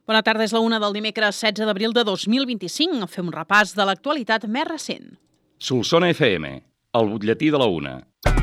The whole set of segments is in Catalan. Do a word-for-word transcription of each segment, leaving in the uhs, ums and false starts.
Bona tarda, és la una del dimecres setze d'abril de dos mil vint-i-cinc. Fem un repàs de l'actualitat més recent. Solsona F M, el butlletí de la una.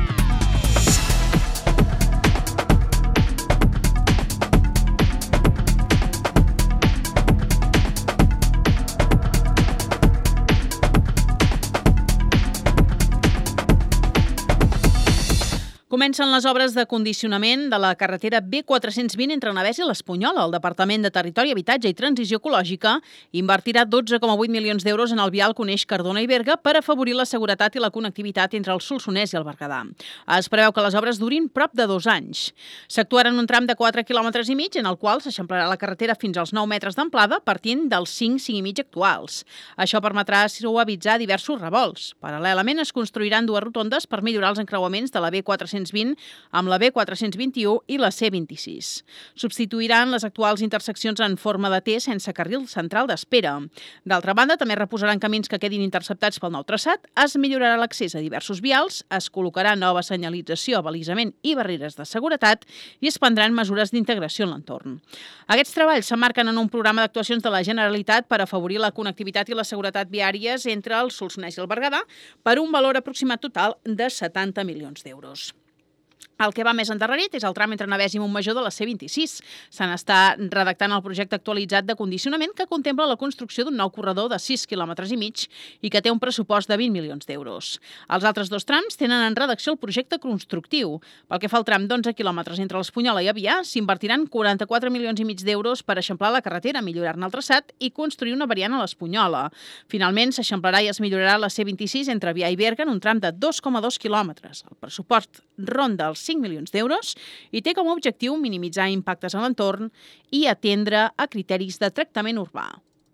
Comencen les obres de condicionament de la carretera B quatre-cents vint entre Navès i l'Espunyola. El Departament de Territori, Habitatge i Transició Ecològica invertirà dotze coma vuit milions d'euros en el vial que uneix Cardona i Berga per afavorir la seguretat i la connectivitat entre el Solsonès i el Berguedà. Es preveu que les obres durin prop de dos anys. S'actuarà en un tram de quatre quilòmetres i mig en el qual s'eixamplarà la carretera fins als nou metres d'amplada partint dels cinc, cinc i mig actuals. Això permetrà suavitzar diversos revolts. Paral·lelament es construiran dues rotondes per millorar els encreuaments de la B quatre-cents vint amb la B quatre-cents vint-i-u i la C vint-i-sis. Substituiran les actuals interseccions en forma de T sense carril central d'espera. D'altra banda, també reposaran camins que quedin interceptats pel nou traçat, es millorarà l'accés a diversos vials, es col·locarà nova senyalització, abalisament i barreres de seguretat i es prendran mesures d'integració en l'entorn. Aquests treballs s'emmarquen en un programa d'actuacions de la Generalitat per afavorir la connectivitat i la seguretat viàries entre el Solsonès i el Berguedà per un valor aproximat total de setanta milions d'euros. El que va més endarrerit és el tram entre Navès i Montmajor de la C vint-i-sis. Se n'està redactant el projecte actualitzat de condicionament que contempla la construcció d'un nou corredor de sis quilòmetres i mig i que té un pressupost de vint milions d'euros. Els altres dos trams tenen en redacció el projecte constructiu. Pel que fa al tram d'onze quilòmetres entre l'Espunyola i Avià, s'invertiran quaranta-quatre milions i mig d'euros per eixamplar la carretera, millorar-ne el traçat i construir una variant a l'Espunyola. Finalment, s'eixamplarà i es millorarà la C vint-i-sis entre Avià i Berga en un tram de dos coma dos quilòmetres. El pressupost ronda els cinc milions d'euros i té com a objectiu minimitzar impactes en l'entorn i atendre a criteris de tractament urbà.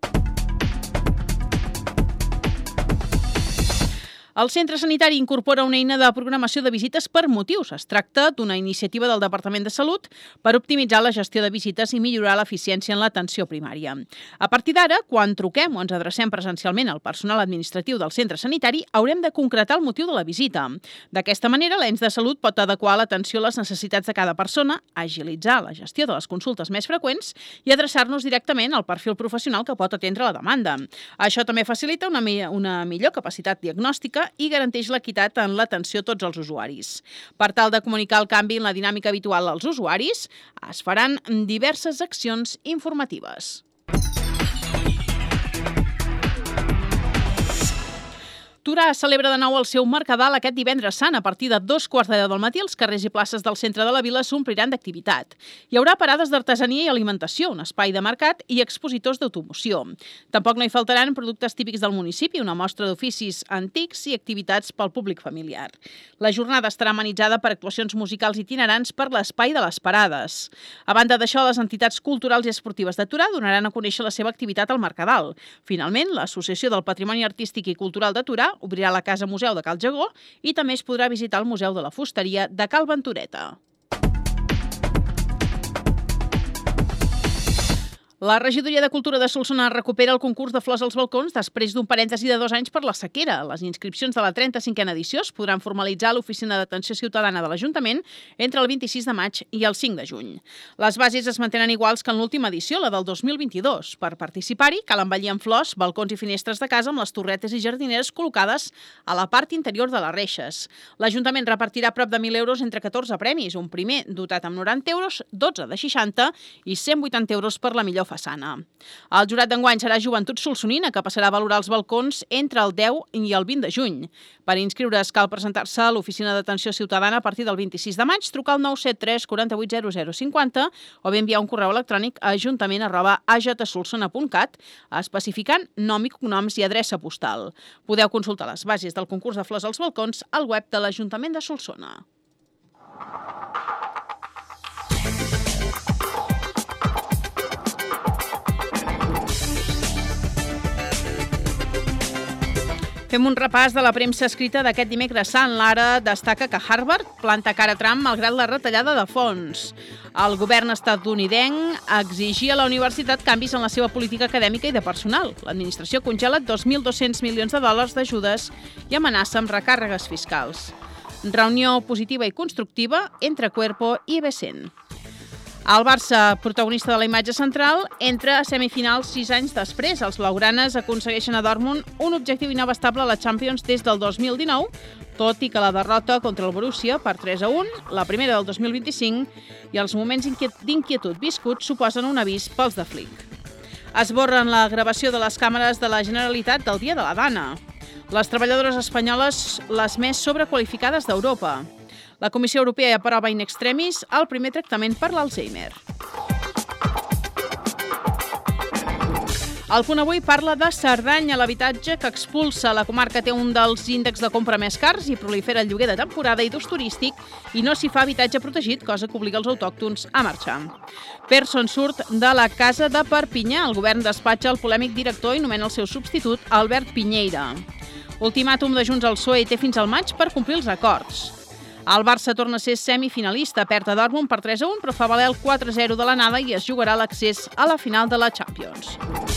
El centre sanitari incorpora una eina de programació de visites per motius. Es tracta d'una iniciativa del Departament de Salut per optimitzar la gestió de visites i millorar l'eficiència en l'atenció primària. A partir d'ara, quan truquem o ens adrecem presencialment al personal administratiu del centre sanitari, haurem de concretar el motiu de la visita. D'aquesta manera, l'ens de salut pot adequar l'atenció a les necessitats de cada persona, agilitzar la gestió de les consultes més freqüents i adreçar-nos directament al perfil professional que pot atendre la demanda. Això també facilita una, una millor capacitat diagnòstica i garanteix l'equitat en l'atenció a tots els usuaris. Per tal de comunicar el canvi en la dinàmica habitual als usuaris, es faran diverses accions informatives. Torà celebra de nou el seu Mercadal aquest divendres sant. A partir de dos quarts de deu del matí, els carrers i places del centre de la vila s'ompliran d'activitat. Hi haurà parades d'artesania i alimentació, un espai de mercat i expositors d'automoció. Tampoc no hi faltaran productes típics del municipi, una mostra d'oficis antics i activitats pel públic familiar. La jornada estarà amenitzada per actuacions musicals itinerants per l'espai de les parades. A banda d'això, les entitats culturals i esportives de Torà donaran a conèixer la seva activitat al Mercadal. Finalment, l'Associació del Patrimoni Artístic i Cultural de Torà obrirà la Casa Museu de Cal Jagó i també es podrà visitar el Museu de la Fusteria de Cal Ventureta. La regidoria de Cultura de Solsona recupera el concurs de flors als balcons després d'un parèntesi de dos anys per la sequera. Les inscripcions de la trenta-cinquena edició es podran formalitzar a l'Oficina d'Atenció Ciutadana de l'Ajuntament entre el vint-i-sis de maig i el cinc de juny. Les bases es mantenen iguals que en l'última edició, la del dos mil vint-i-dos. Per participar-hi, cal embellir amb flors balcons i finestres de casa amb les torretes i jardineres col·locades a la part interior de les reixes. L'Ajuntament repartirà prop de mil euros entre catorze premis, un primer dotat amb noranta euros, dotze de seixanta i cent vuitanta euros per la millor façana. El jurat d'enguany serà Joventut Solsonina, que passarà a valorar els balcons entre el deu i el vint de juny. Per inscriure's cal presentar-se a l'Oficina d'Atenció Ciutadana a partir del vint-i-sis de maig, trucar al nou set tres quaranta-vuit zero zero cinquanta o bé enviar un correu electrònic a ajuntament arroba a j solsona punt cat especificant nom i cognoms i adreça postal. Podeu consultar les bases del concurs de flors als balcons al web de l'Ajuntament de Solsona. Fem un repàs de la premsa escrita d'aquest dimecres sant. L'Ara destaca que Harvard planta cara a Trump malgrat la retallada de fons. El govern estatunidenc exigia a la universitat canvis en la seva política acadèmica i de personal. L'administració congela dos mil dos-cents milions de dòlars d'ajudes i amenaça amb recàrregues fiscals. Reunió positiva i constructiva entre Cuerpo i Becen. El Barça, protagonista de la imatge central, entra a semifinals sis anys després. Els blaugranes aconsegueixen a Dortmund un objectiu inabastable a la Champions des del dos mil dinou, tot i que la derrota contra el Borussia per tres a un, la primera del dos mil vint-i-cinc, i els moments d'inquietud viscuts suposen un avís pels de Flick. Esborren la gravació de les càmeres de la Generalitat del Dia de la Dona. Les treballadores espanyoles, les més sobrequalificades d'Europa. La Comissió Europea aprova in extremis el primer tractament per l'Alzheimer. El Punt Avui parla de Cerdanya, l'habitatge que expulsa. La comarca té un dels índexs de compra més cars i prolifera el lloguer de temporada i d'ús turístic i no s'hi fa habitatge protegit, cosa que obliga els autòctons a marxar. Persson surt de la casa de Perpinyà. El govern despatxa el polèmic director i nomena el seu substitut, Albert Piñeira. Ultimàtum de Junts al P S O E té fins al maig per complir els acords. El Barça torna a ser semifinalista, perd a Dortmund per tres a un, però fa valer el quatre a zero de l'anada i es jugarà l'accés a la final de la Champions.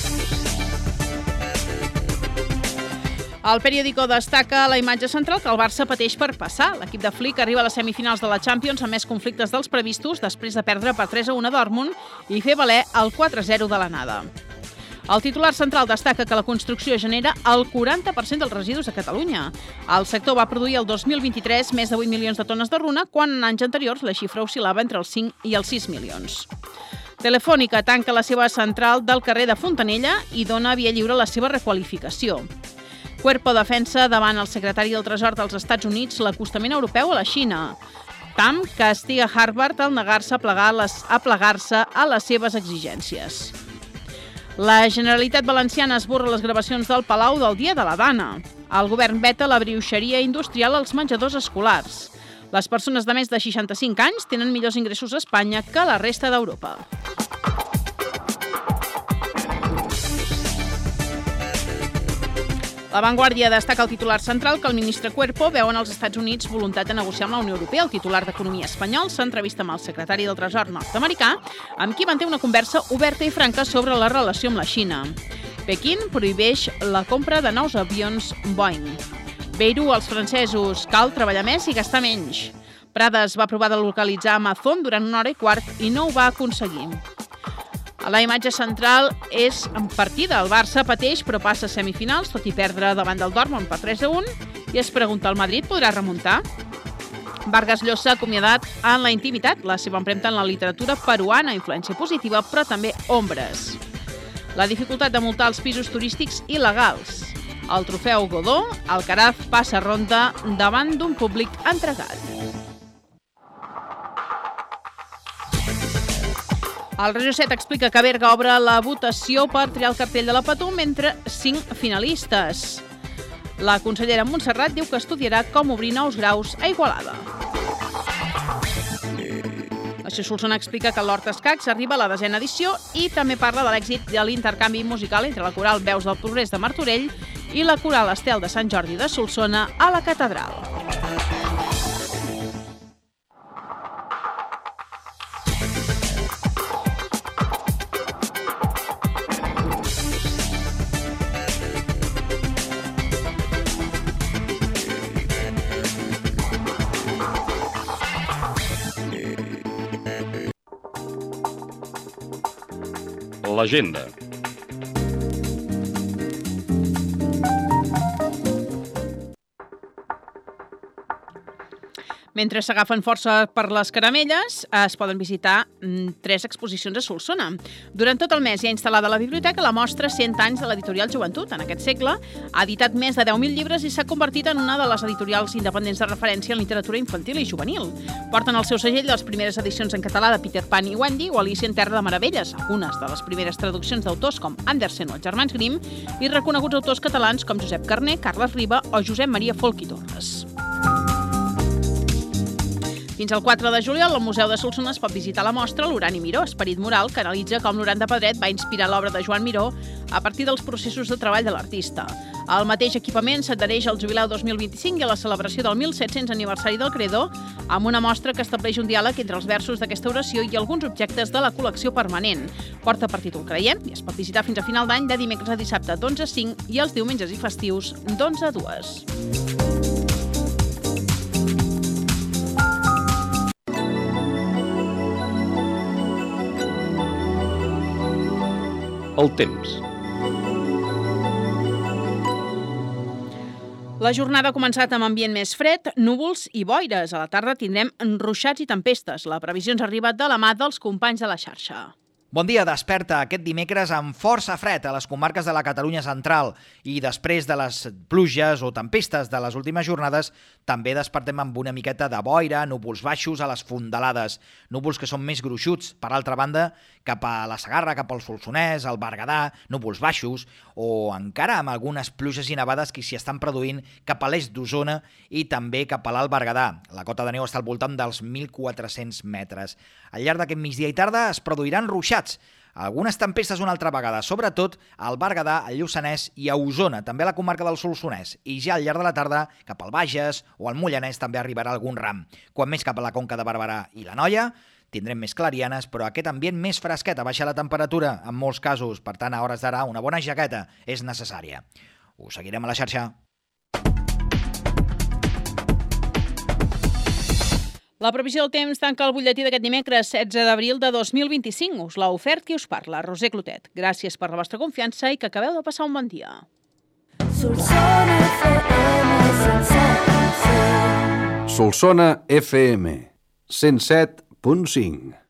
El periòdico destaca la imatge central que el Barça pateix per passar. L'equip de Flick arriba a les semifinals de la Champions amb més conflictes dels previstos després de perdre per tres a un a Dortmund i fer valer el quatre a zero de l'anada. El titular central destaca que la construcció genera el quaranta per cent dels residus a Catalunya. El sector va produir el dos mil vint-i-tres més de vuit milions de tones de runa, quan en anys anteriors la xifra oscil·lava entre els cinc i els sis milions. Telefònica tanca la seva central del carrer de Fontanella i dona via lliure la seva requalificació. Cuerpo defensa davant el secretari del Tresor dels Estats Units l'acostament europeu a la Xina. Tam castiga Harvard al negar-se a plegar les, a plegar-se a les seves exigències. La Generalitat Valenciana esborra les gravacions del Palau del Dia de la Dona. El govern veta la brioixeria industrial als menjadors escolars. Les persones de més de seixanta-cinc anys tenen millors ingressos a Espanya que la resta d'Europa. La Vanguardia destaca el titular central que el ministre Cuerpo veu en els Estats Units voluntat de negociar amb la Unió Europea. El titular d'Economia espanyol s'entrevista amb el secretari del Tresor nord-americà, amb qui manté una conversa oberta i franca sobre la relació amb la Xina. Pequín prohibeix la compra de nous avions Boeing. Beirut, els francesos, cal treballar més i gastar menys. Prades va provar de localitzar Amazon durant una hora i quart i no ho va aconseguir. La imatge central és en partida. El Barça pateix però passa a semifinals, tot i perdre davant del Dortmund per tres a un, i es pregunta, el Madrid podrà remuntar? Vargas Llosa ha acomiadat en la intimitat, la seva empremta en la literatura peruana, influència positiva, però també ombres. La dificultat de multar els pisos turístics il·legals. El trofeu Godó, Alcaraz passa ronda davant d'un públic entregat. El Regió set explica que Berga obre la votació per triar el cartell de la Patum entre cinc finalistes. La consellera Montserrat diu que estudiarà com obrir nous graus a Igualada. La Solsona explica que l'Hort Escacs arriba a la desena edició i també parla de l'èxit de l'intercanvi musical entre la coral Veus del Progrés de Martorell i la coral Estel de Sant Jordi de Solsona a la Catedral. L'agenda. Mentre s'agafen força per les caramelles, es poden visitar tres exposicions a Solsona. Durant tot el mes hi ha instal·lada a la biblioteca la mostra cent anys de l'editorial Joventut. En aquest segle ha editat més de deu mil llibres i s'ha convertit en una de les editorials independents de referència en literatura infantil i juvenil. Porten el seu segell de les primeres edicions en català de Peter Pan i Wendy o Alicia en Terra de Meravelles, algunes de les primeres traduccions d'autors com Andersen o els germans Grimm i reconeguts autors catalans com Josep Carner, Carles Riba o Josep Maria Folch i Torres. Fins al quatre de juliol, al Museu de Solsona es pot visitar la mostra L'Urani Miró, esperit mural, que analitza com l'Uran de Pedret va inspirar l'obra de Joan Miró a partir dels processos de treball de l'artista. El mateix equipament s'adhereix al Jubileu dos mil vint-i-cinc i a la celebració del mil set-cents aniversari del Credo, amb una mostra que estableix un diàleg entre els versos d'aquesta oració i alguns objectes de la col·lecció permanent. Porta per títol Creiem i es pot visitar fins a final d'any de dimecres a dissabte d'onze a cinc i els diumenges i festius d'onze a dues. El temps. La jornada ha començat amb ambient més fred, núvols i boires. A la tarda tindrem ruixats i tempestes. La previsió ens arriba de la mà dels companys de la xarxa. Bon dia, desperta aquest dimecres amb força fred a les comarques de la Catalunya central i després de les pluges o tempestes de les últimes jornades també despertem amb una miqueta de boira, núvols baixos a les fondalades, núvols que són més gruixuts. Per altra banda, cap a la Segarra, cap al Solsonès, al Berguedà, núvols baixos o encara amb algunes pluges i nevades que s'hi estan produint cap a l'est d'Osona i també cap a l'Alt Berguedà. La cota de neu està al voltant dels mil quatre-cents metres. Al llarg d'aquest migdia i tarda es produiran ruixats, algunes tempestes una altra vegada, sobretot al Berguedà, al Lluçanès i a Osona, també a la comarca del Solsonès. I ja al llarg de la tarda, cap al Bages o al Moianès també arribarà algun ram. Quan més cap a la Conca de Barberà i l'Anoia, tindrem més clarianes, però aquest ambient més fresquet, a baixa la temperatura en molts casos. Per tant, a hores d'ara, una bona jaqueta és necessària. Us seguirem a la xarxa. La previsió del temps tanca el butlletí d'aquest dimecres setze d'abril de dos mil vint-i-cinc. Us l'ha ofert qui us parla, Roser Clotet. Gràcies per la vostra confiança i que acabeu de passar un bon dia. Solsona F M cent set punt cinc.